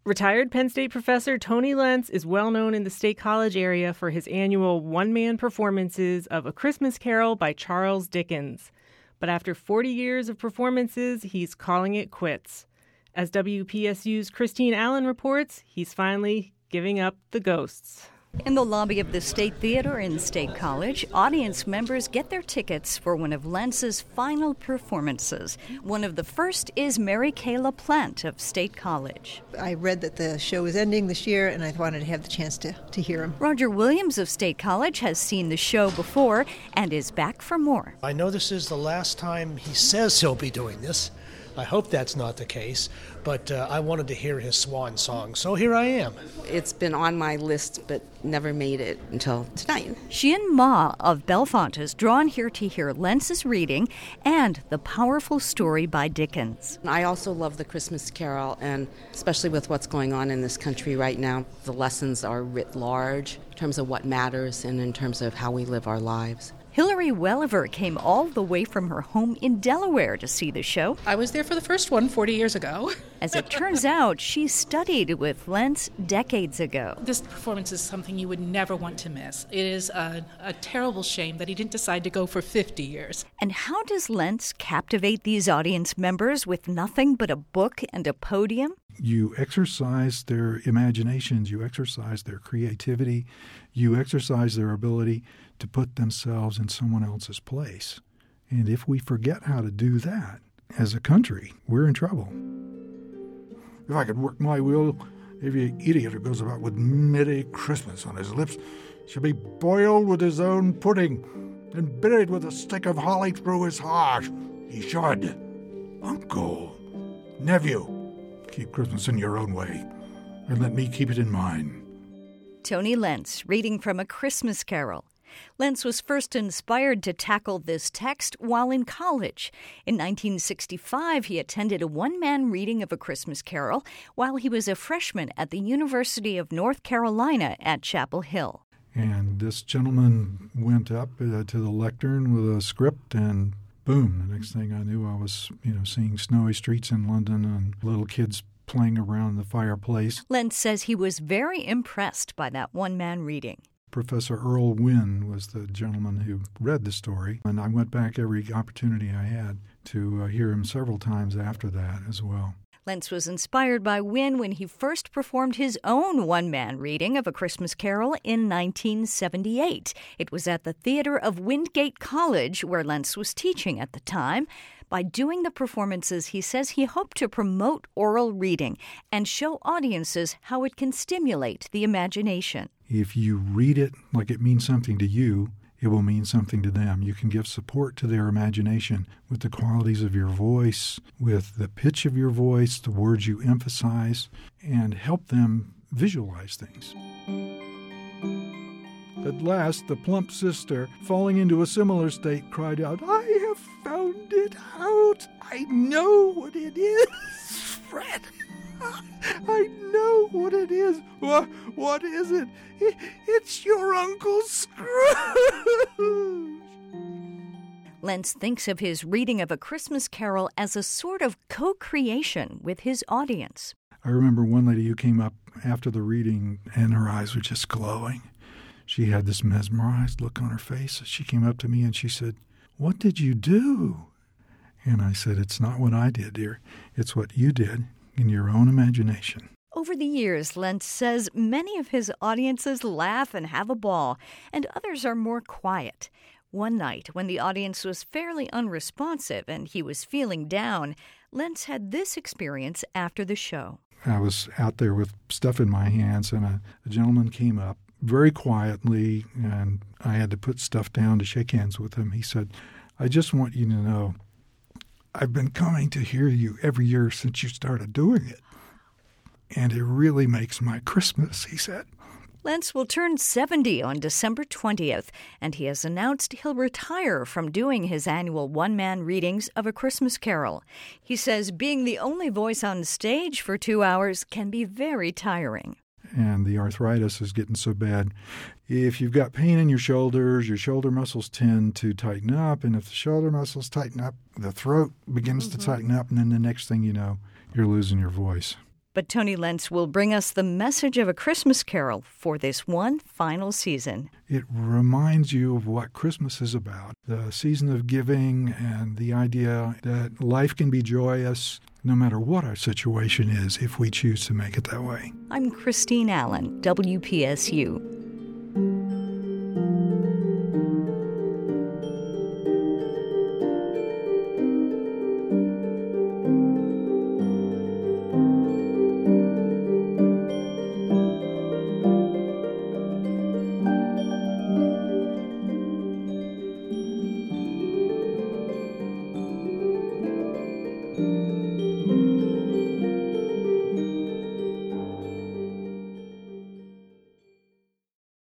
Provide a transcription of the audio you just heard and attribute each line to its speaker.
Speaker 1: Retired Penn State professor Tony Lentz is well known in the State College area for his annual one-man performances of A Christmas Carol by Charles Dickens. But after 40 years of performances, he's calling it quits. As WPSU's Christine Allen reports, he's finally giving up the ghosts.
Speaker 2: In the lobby of the State Theater in State College, audience members get their tickets for one of Lentz's final performances. One of the first is Mary Kay LaPlante of State College.
Speaker 3: I read that the show was ending this year, and I wanted to have the chance to hear him.
Speaker 2: Roger Williams of State College has seen the show before and is back for more.
Speaker 4: I know this is the last time he says he'll be doing this. I hope that's not the case, but I wanted to hear his swan song, so here I am.
Speaker 5: It's been on my list, but never made it until tonight.
Speaker 2: Xian Ma of Bellefonte is drawn here to hear Lentz's reading and the powerful story by Dickens.
Speaker 5: I also love the Christmas Carol, and especially with what's going on in this country right now, the lessons are writ large in terms of what matters and in terms of how we live our lives.
Speaker 2: Hilary Welliver came all the way from her home in Delaware to see the show.
Speaker 6: I was there for the first one 40 years ago.
Speaker 2: As it turns out, she studied with Lentz decades ago.
Speaker 6: This performance is something you would never want to miss. It is a terrible shame that he didn't decide to go for 50 years.
Speaker 2: And how does Lentz captivate these audience members with nothing but a book and a podium?
Speaker 7: You exercise their imaginations, you exercise their creativity, you exercise their ability to put themselves in someone else's place. And if we forget how to do that as a country, we're in trouble. If I could work my will, every idiot who goes about with Merry Christmas on his lips should be boiled with his own pudding and buried with a stick of holly through his heart. He should. Uncle, nephew, keep Christmas in your own way, and let me keep it in mine.
Speaker 2: Tony Lentz, reading from A Christmas Carol. Lentz was first inspired to tackle this text while in college. In 1965, he attended a one-man reading of A Christmas Carol while he was a freshman at the University of North Carolina at Chapel Hill.
Speaker 7: And this gentleman went up to the lectern with a script, and boom, the next thing I knew, I was, seeing snowy streets in London and little kids playing around the fireplace.
Speaker 2: Lentz says he was very impressed by that one-man reading.
Speaker 7: Professor Earl Wynn was the gentleman who read the story, and I went back every opportunity I had to hear him several times after that as well.
Speaker 2: Lentz was inspired by Wynn when he first performed his own one-man reading of A Christmas Carol in 1978. It was at the theater of Wingate College, where Lentz was teaching at the time. By doing the performances, he says he hoped to promote oral reading and show audiences how it can stimulate the imagination.
Speaker 7: If you read it like it means something to you, it will mean something to them. You can give support to their imagination with the qualities of your voice, with the pitch of your voice, the words you emphasize, and help them visualize things. At last, the plump sister, falling into a similar state, cried out, "I have found it out! I know what it is, Fred! I know what it is. What is it? It's your Uncle Scrooge!"
Speaker 2: Lentz thinks of his reading of A Christmas Carol as a sort of co-creation with his audience.
Speaker 7: I remember one lady who came up after the reading, and her eyes were just glowing. She had this mesmerized look on her face. She came up to me and she said, "What did you do?" And I said, "It's not what I did, dear. It's what you did in your own imagination."
Speaker 2: Over the years, Lentz says many of his audiences laugh and have a ball, and others are more quiet. One night, when the audience was fairly unresponsive and he was feeling down, Lentz had this experience after the show.
Speaker 7: I was out there with stuff in my hands, and a gentleman came up very quietly, and I had to put stuff down to shake hands with him. He said, "I just want you to know, I've been coming to hear you every year since you started doing it. And it really makes my Christmas," he said.
Speaker 2: Lentz will turn 70 on December 20th, and he has announced he'll retire from doing his annual one-man readings of A Christmas Carol. He says being the only voice on stage for 2 hours can be very tiring.
Speaker 7: And the arthritis is getting so bad. If you've got pain in your shoulders, your shoulder muscles tend to tighten up. And if the shoulder muscles tighten up, the throat begins to tighten up. And then the next thing you know, you're losing your voice.
Speaker 2: But Tony Lentz will bring us the message of A Christmas Carol for this one final season.
Speaker 7: It reminds you of what Christmas is about, the season of giving and the idea that life can be joyous no matter what our situation is if we choose to make it that way.
Speaker 2: I'm Christine Allen, WPSU.